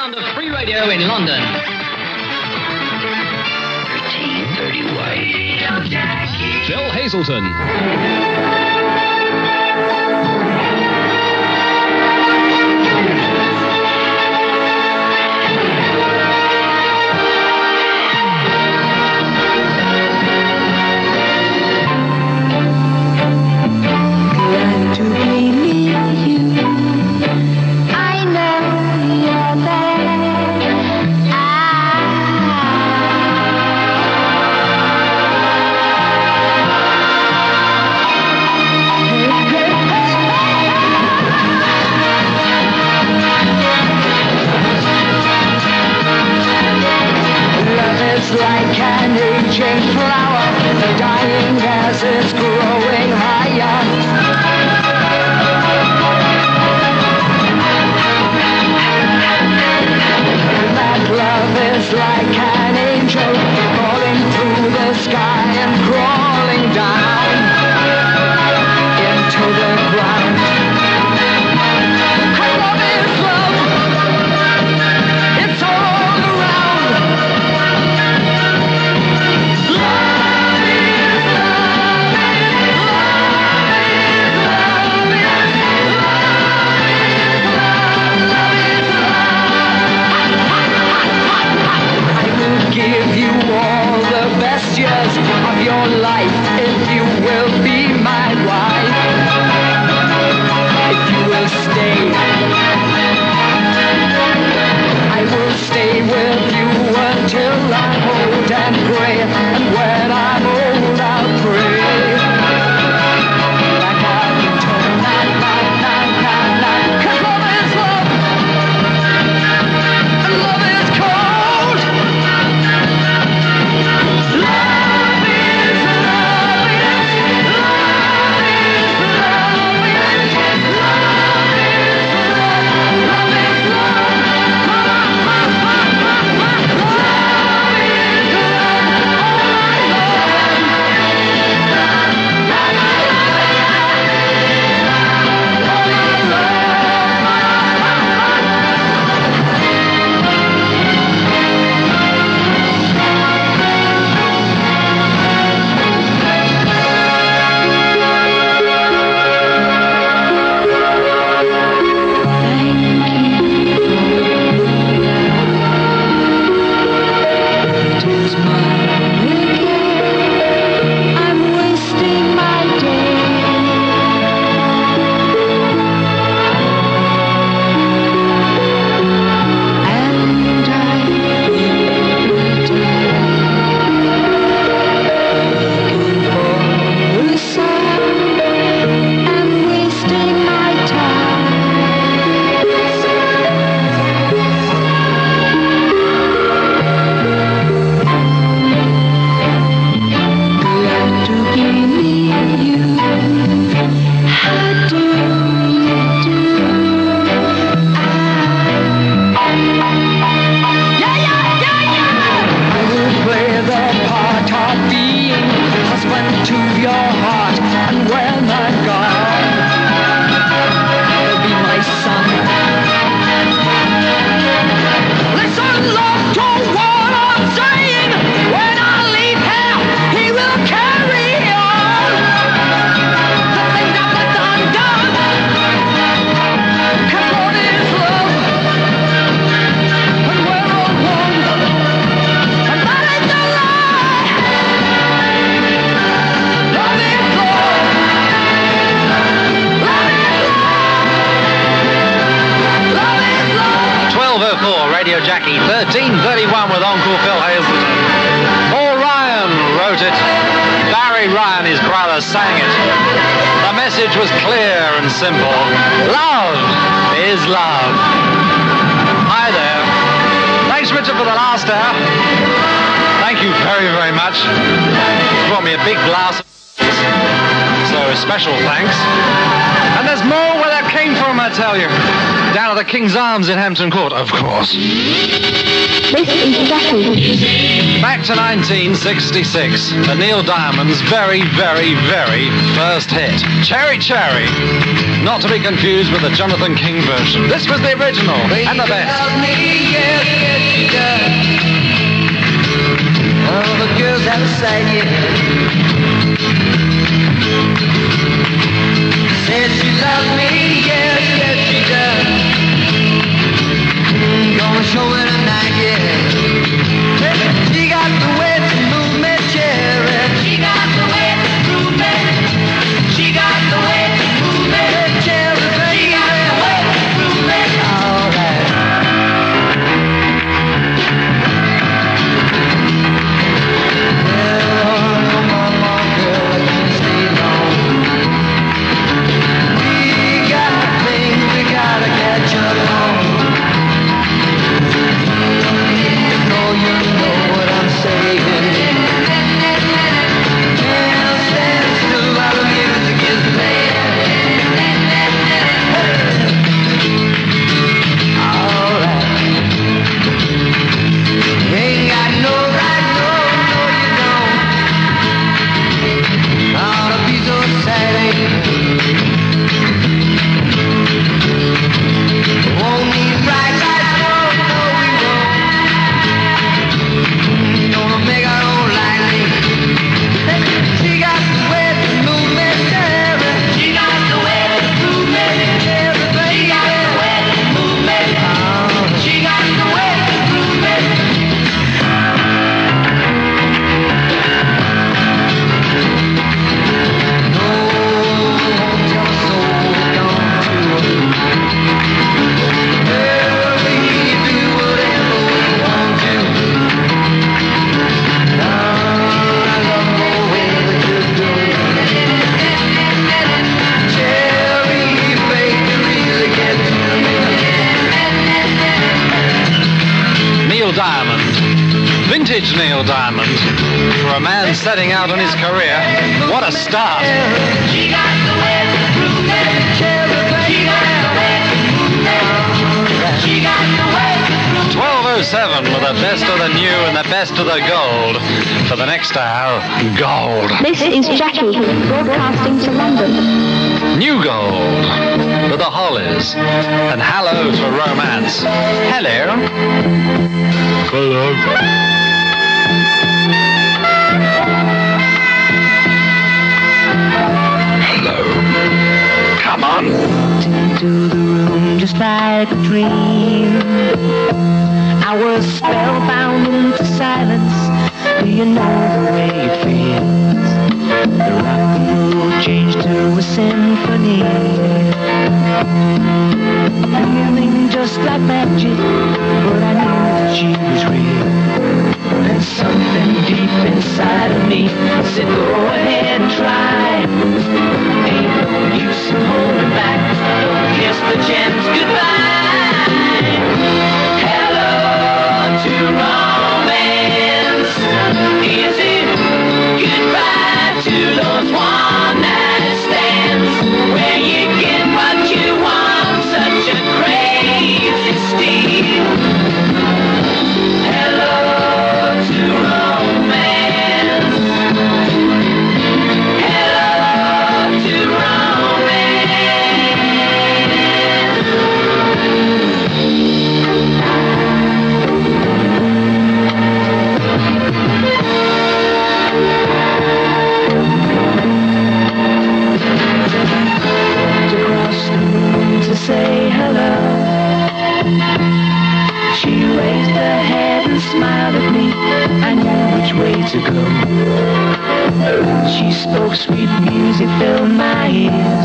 sound of free radio in London. 1331. Phil Hazelton. Like an aging flower, dying as it's growing higher. That love is like an angel falling through the sky and crawling down into the ground. I love is love. It's all around. Give you all the best years of your life if you will be my wife. If you will stay, I will stay with you until I'm old and gray. And when I'm old, I'll pray like I'm told. Cause love is love, and love is cold. Radio Jackie, 1331 with Uncle Phil Hazelton. Paul Ryan wrote it. Barry Ryan, his brother, sang it. The message was clear and simple. Love is love. Hi there. Thanks, Richard, for the last hour. Thank you very, very much. He's brought me a big glass of so a special thanks. And there's more where that came from, I tell you. Down at the King's Arms in Hampton Court, of course. This is Jackie. Back to 1966, and Neil Diamond's very, very, very first hit, Cherry Cherry. Not to be confused with the Jonathan King version. This was the original, and the best. she does. All the girls outside, yeah. Said she loves me, yes, yes she does. Gonna show her tonight, yeah. She got the way to move me, cherry. She got the way to move me. She got the way to move me, cherry. She got the way to move me. All right. Vintage Neil Diamond. For a man setting out on his career, what a start. 12:07 with the best of the new and the best of the gold. For the next hour, gold. This is Jackie, broadcasting to London. New Gold for the Hollies. And hello to romance. Hello. Hello. Hello. Come on. Into the room just like a dream. I was spellbound into silence. Do you know the way it feels? The rock and roll changed to a symphony. Feeling just like magic, but I knew that she was real. And something deep inside of me said, go ahead and try. Ain't no use in holding back. Don't kiss the gems goodbye. Hello to romance. Is it goodbye to those one-night stands where you get what you want? Such a crazy steal. Hello to romance. Hello to across the room to say hello. She raised her head and smiled at me. I knew which way to go. She spoke sweet music, filled my ears.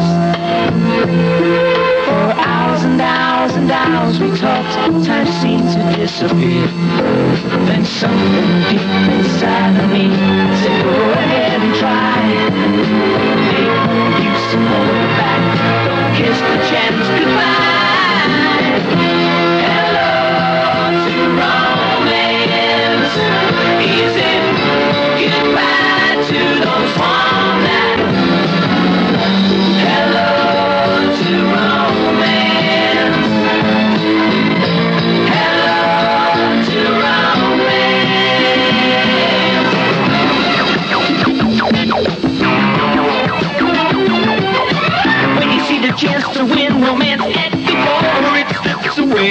For hours and hours and hours we talked. Time seemed to disappear. Then something deep inside of me said, go ahead and try. Ain't no use in holding back. Don't kiss the gems goodbye. Hello to romance. Is it goodbye to those one night? Hello to romance. Hello to romance. When you see the chance to win romance at the ball, it slips away.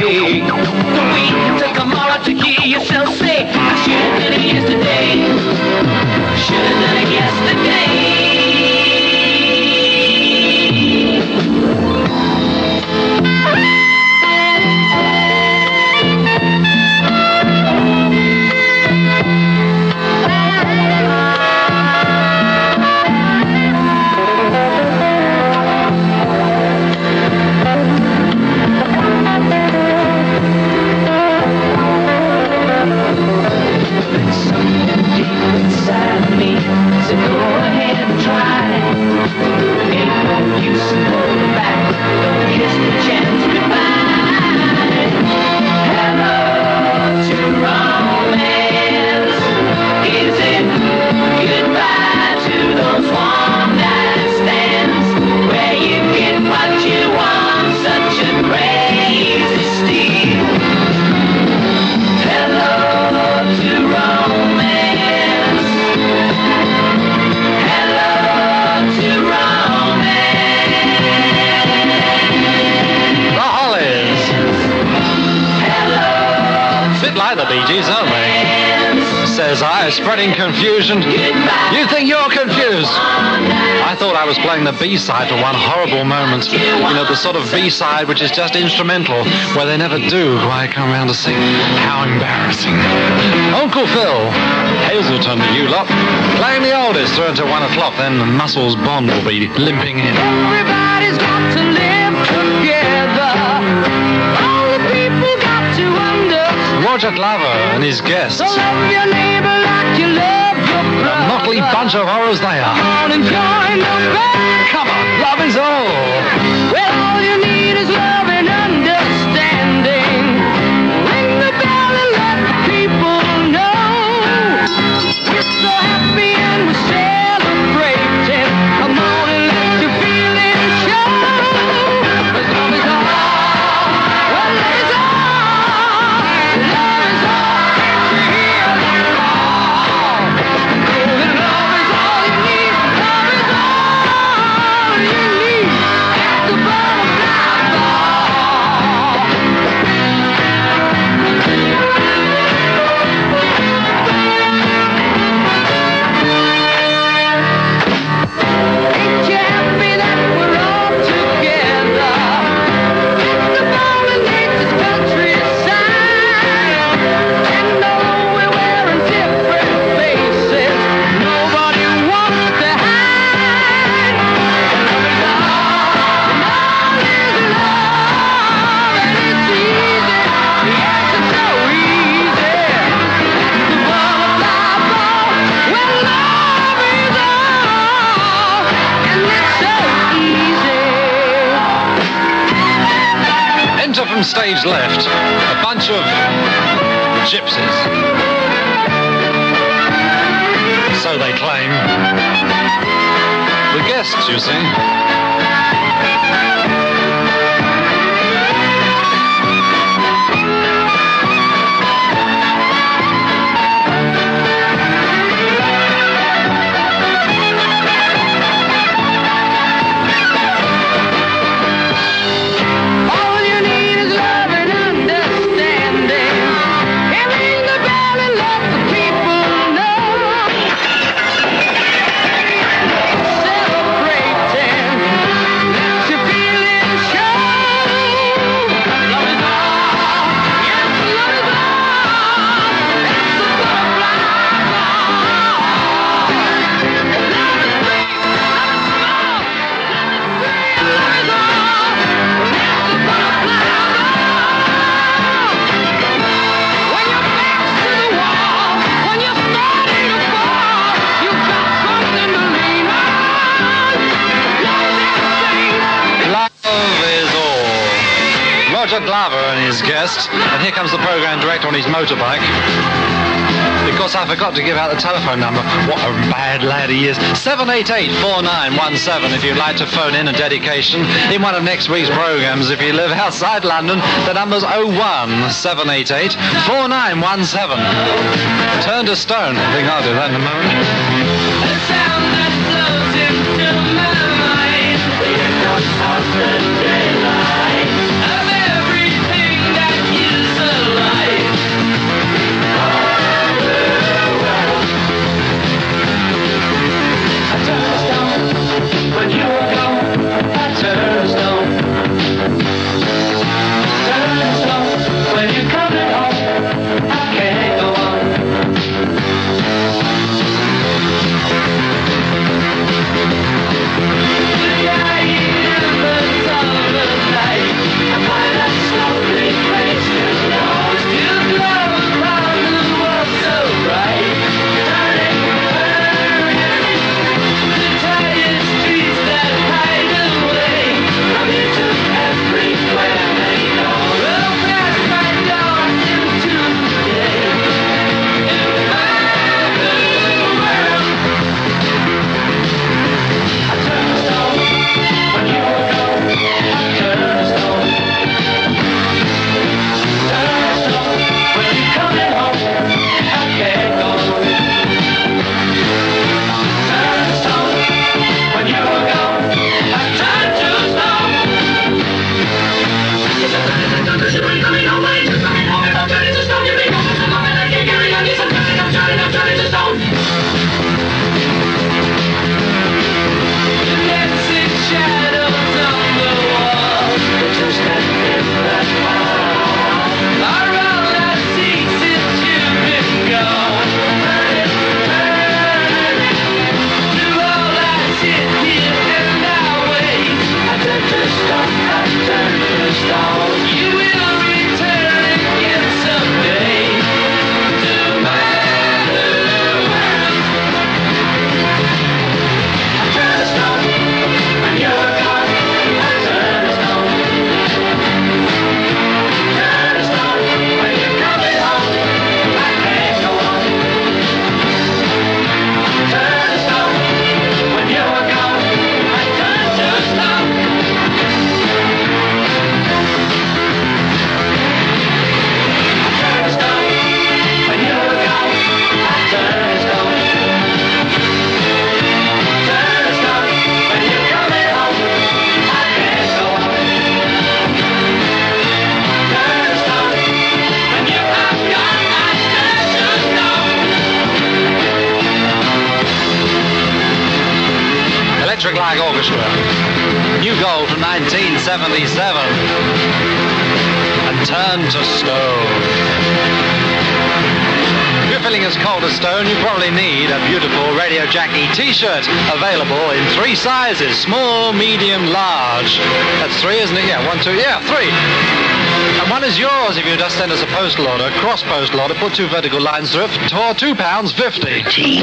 like the Bee Gees, don't they? Says I, spreading confusion. You think you're confused? I thought I was playing the B-side for one horrible moment. You know, the sort of B-side which is just instrumental, where they never do quite come around to sing. How embarrassing. Uncle Phil, Hazelton, you lot. Playing the oldest through until 1 o'clock, then Muscles Bond will be limping in. Everybody's got to live together. All the people got to understand. Roger Glover and his guests. So love your neighbor like you love your brother. A motley bunch of horrors they are. Come on and join the band. Come on, love is all. Well, all you need is love and understanding. Ring the bell and let the people know. We're so happy and we're celebrating. Come on and let your feelings show. 'Cause love is all. Well, love is all. Love is all. Can't you hear that call? Love is all you need. Love is all you need. At the butterfly ball. Ain't you happy that we're all together? In the ball nature's countryside. And though we're wearing different faces, nobody wants to hide. Love is all, love is love, and it's easy, yes it's so easy. The butterfly ball, well love is all, and it's so easy. Enter from stage left, a bunch of gypsies. So they claim. The guests, you see. All you need is love and understanding. And ring the bell and let the people know. Celebrating, let your feelings show. Love is all, yes, love is all. It's the butterfly ball. Love is big, love is small, love is all. It's the butterfly ball. When your back's to the wall, when you're starting to fall, you've got something to lean on. Love is all. Roger Glover and his guest. And here comes the program director on his motorbike. Because I forgot to give out the telephone number. What a bad lad he is. 788-4917 if you'd like to phone in a dedication in one of next week's programs. If you live outside London, the number's 01778-4917. Turn to stone. I think I'll do that in a moment. The sound that flows into my mind. The daylight of everything that is alive. I turn to stone when you are gone. I turn to stone. Turn to stone when you're coming home. I can't go on. Electric Light Orchestra. New Gold from 1977. And Turn to Stone. If you're feeling as cold as stone, you probably need a beautiful Radio Jackie t-shirt, available in 3 sizes, small, medium, large. That's 3, isn't it? Yeah, 1, 2, yeah, 3. And one is yours if you just send us a postal order, cross postal order, put 2 vertical lines through it for £2.50.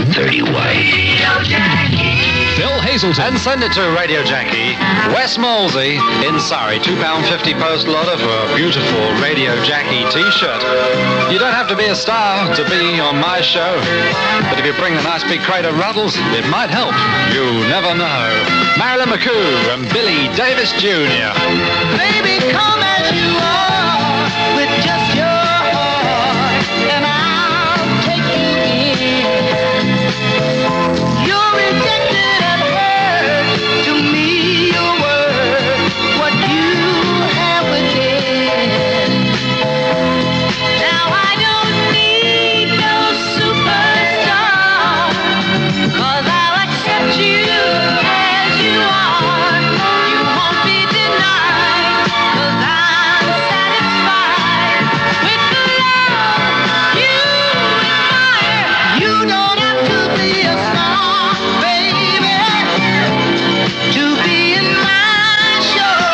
1331. Phil Hazelton. And send it to Radio Jackie, West Molesey in Surrey. £2.50 postal order for a beautiful Radio Jackie t-shirt. You don't have to be a star to be on my show, but if you bring a nice big crate of Ruddles, it might help. You never know. Marilyn McCoo and Billy Davis Jr. Baby, come as you are with just your heart, and I'll take you in. You're rejected and hurt. To me, you're worth what you have within. Now I don't need no superstar, 'cause I'll accept you as you are. You won't be denied, 'cause I'm satisfied with the love you inspire. You don't have to be a star, baby, to be in my show.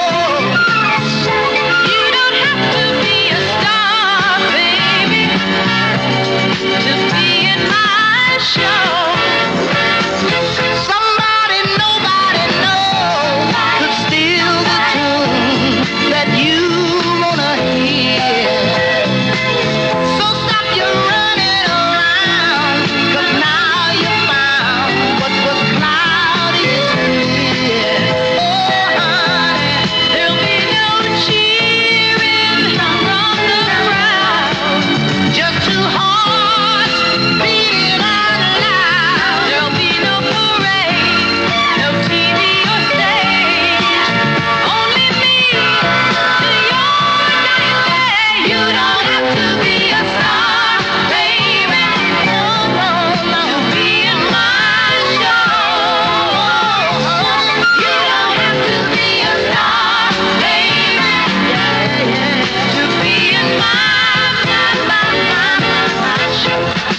You don't have to be a star, baby, to be in my show. Somebody nobody knows could steal the tune that you wanna hear. So stop your running around, 'cause now you found what was cloudy is clear. Oh honey, there'll be no cheering from the crowd, just 2 hearts beating out loud. There'll be no parade, no TV or stage, only me till your dying day. You don't have to be a star, baby, no, no, no, to be in my show. You don't have to be a star, baby, to be in my show.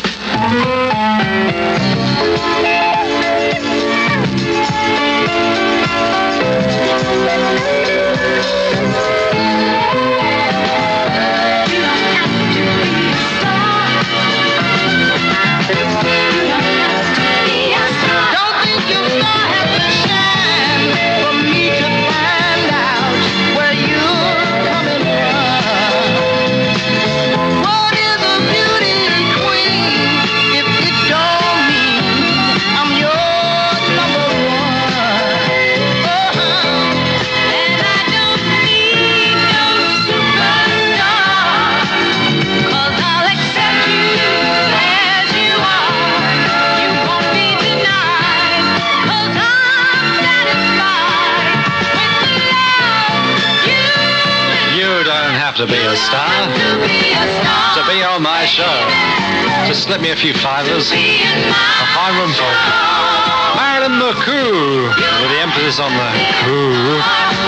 Don't think your star has to shine for me to find out where you're coming from. What is a beauty queen if it don't mean I'm your number one? And I don't need no superstar, 'cause I'll accept you as you are. You won't be denied, 'cause I'm satisfied with the love you You don't have to be a star to be a star. to be on my show. Just slip me a few fivers. I'll find room for it. Marilyn McCoo, with the emphasis on the coo.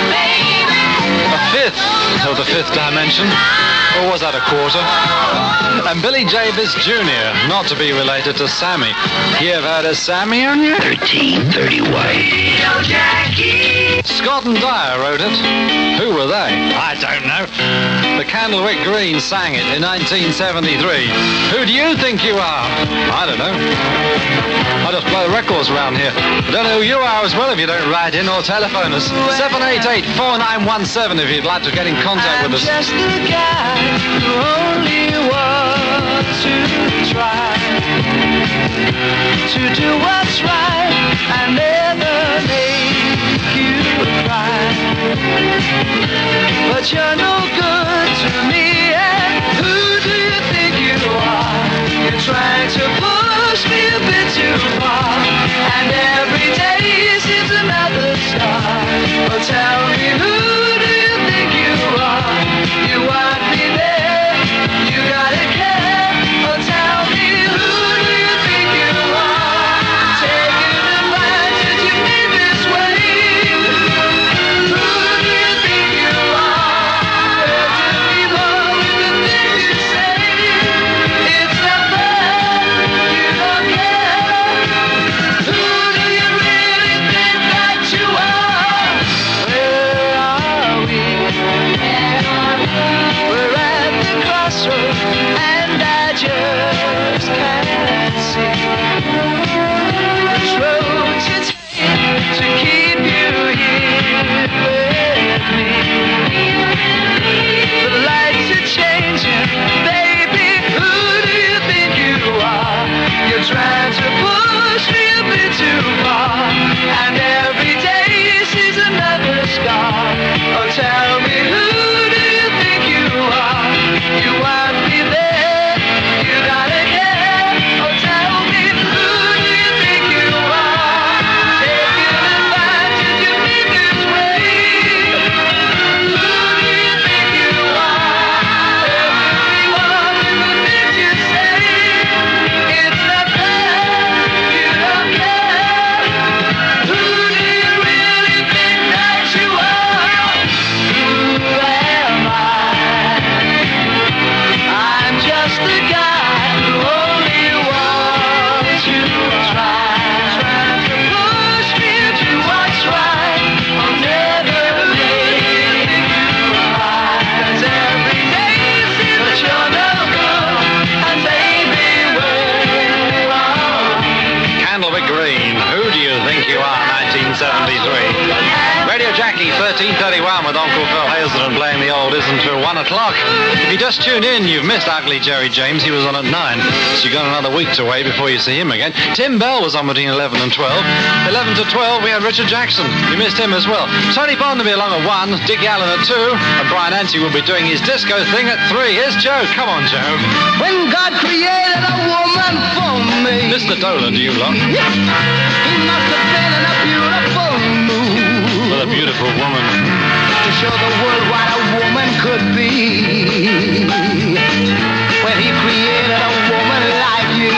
A fifth of the 5th dimension. Or was that a quarter? And Billy Davis Jr., not to be related to Sammy. You've heard of Sammy on you? 1331. Scott and Dyer wrote it. Who were they? I don't know. The Candlewick Green sang it in 1973. Who do you think you are? I don't know. I just play records around here. I don't know who you are as well if you don't write in or telephone us. 788-4917 if you'd like to get in contact with us. I'm just the guy who only wants to try to do what's right. I never make you cry, but you're no good to me. And who do you think you are? You're trying to push me a bit too far, and every day seems another star. Oh, tell me, who do you think you are? You want me there, you gotta care. Oh, tell me, who do you think you are? Taking advantage, you need me 13:31 with Uncle Phil Hazelden playing the old Isn't Till 1 o'clock. If you just tuned in, you've missed Ugly Jerry James. He was on at 9, so you've got another week to wait before you see him again. Tim Bell was on between 11 and 12. 11 to 12, we had Richard Jackson. You missed him as well. Tony Bond will be along at 1, Dick Allen at 2, and Brian Anstey will be doing his disco thing at 3. Here's Joe. Come on, Joe. When God created a woman for me, Mr. Dolan, do you lot? he must have been in a beautiful mood. With a beautiful woman. To show the world what a woman could be. When he created a woman like you,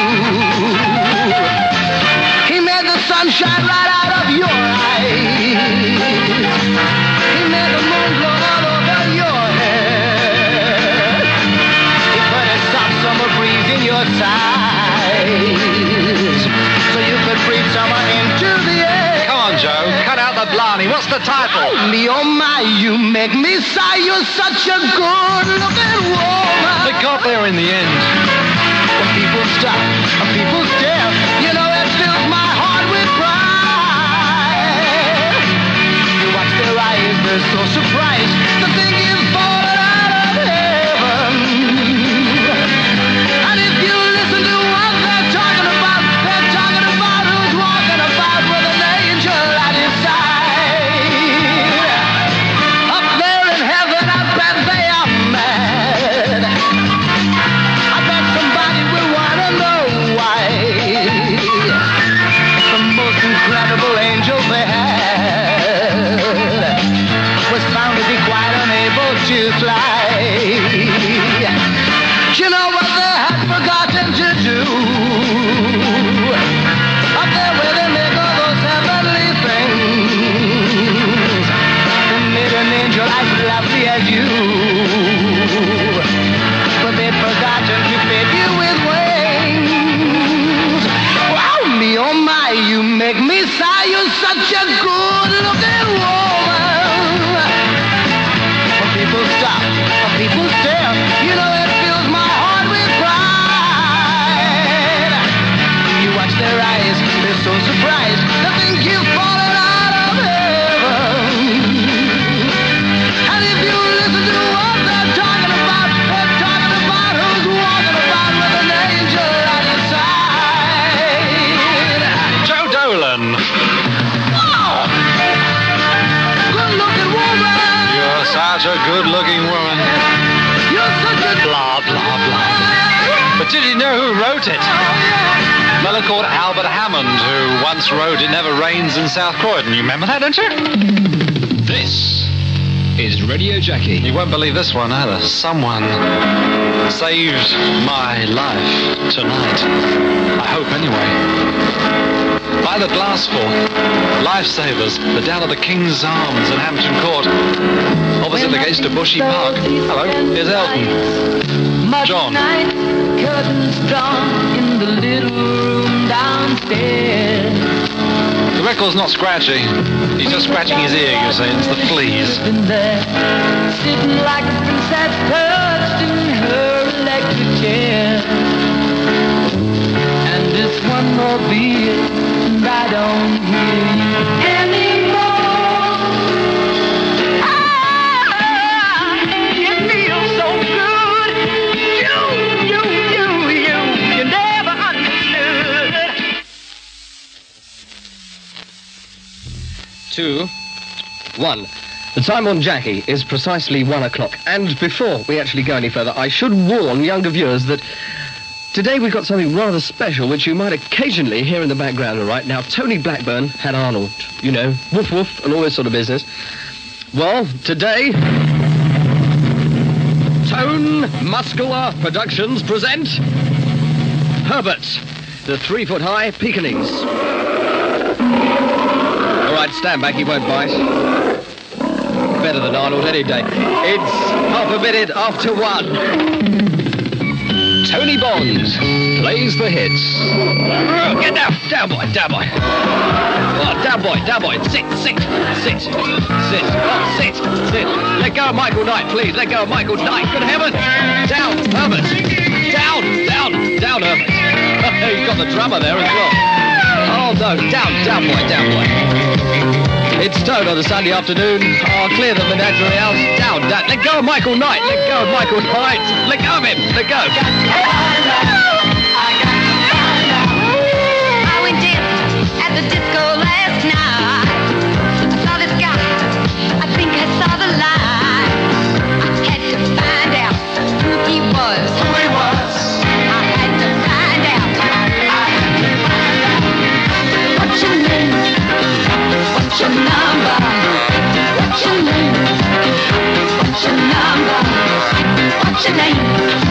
he made the sunshine right out of your eyes. He made the moon glow all over your head. He put a soft summer breeze in your thighs, so you could breathe summer into the air. Come on, Joe. Cut out the blarney. What's the title? Oh my, you make me sigh. You're such a good-looking woman. They got there in the end. When people stop, when people stare, you know it fills my heart with pride. You watch their eyes, they're so surprised. The thing is falling out of heaven. And if you listen to what they're talking about who's walking about with an angel at his side. Up there in heaven, I bet they are mad. I bet somebody will want to know why. The most incredible angel they had was found to be quite unable to fly. You know what they had forgotten to do? Up there where they make all those heavenly things, they made an angel as lovely as you. But they'd forgotten to fit you with wings. Wow, me, oh my, you make me sigh. You're such a good-looking woman. When people stop, when people stare, you know it fills my heart with pride. You watch their eyes, they're so surprised. They think you've fallen out of heaven. And if you listen to what they're talking about who's walking about with an angel at his side. Joe Dolan. Oh, good-looking woman. You're such a good-looking woman. You're such a Blah, blah, blah. But did you know who wrote it? A fellow called Albert Hammond, who once wrote It Never Rains in South Croydon. You remember that, don't you? This is Radio Jackie. You won't believe this one either. Someone saved my life tonight. I hope anyway. By the glassful. Lifesavers. They're down at the King's Arms in Hampton Court. Opposite the gates to Bushy Park. Hello, here's Elton. John. Curtains drawn in the little room downstairs. The record's not scratchy. He's just scratching his ear, you say. It's the fleas. Been there, sitting like a princess perched in her electric chair. And this one more beat, and I don't hear you anymore. It feels so good. You never understood. 2, 1. The time on Jackie is precisely 1 o'clock. And before we actually go any further, I should warn younger viewers that today we've got something rather special which you might occasionally hear in the background, all right? Now, Tony Blackburn had Arnold, you know, woof woof and all this sort of business. Well, today, Tone Muscular Productions present Herbert, the 3-foot-high Pekingese. All right, stand back, he won't bite. Better than Arnold any day. It's half a minute after 1. Tony Bond plays the hits. Get down, down boy, down boy. Oh, down boy, sit. Oh, sit. Let go of Michael Knight, please. Let go of Michael Knight. Good heavens. Down, Herbert. Down, Herbert. You've got the drummer there as well. Oh, no, down boy. It's Toad on a Sunday afternoon. Oh, clear the menagerie house. Down. Let go of Michael Knight. Let go of Michael Knight. Let go of him. Let go. I went dancing at the disco last night. I saw this guy. I think I saw the light. I had to find out who he was. I had to find out. What's your name? What's your number? What's your name? What's your number? What's your name?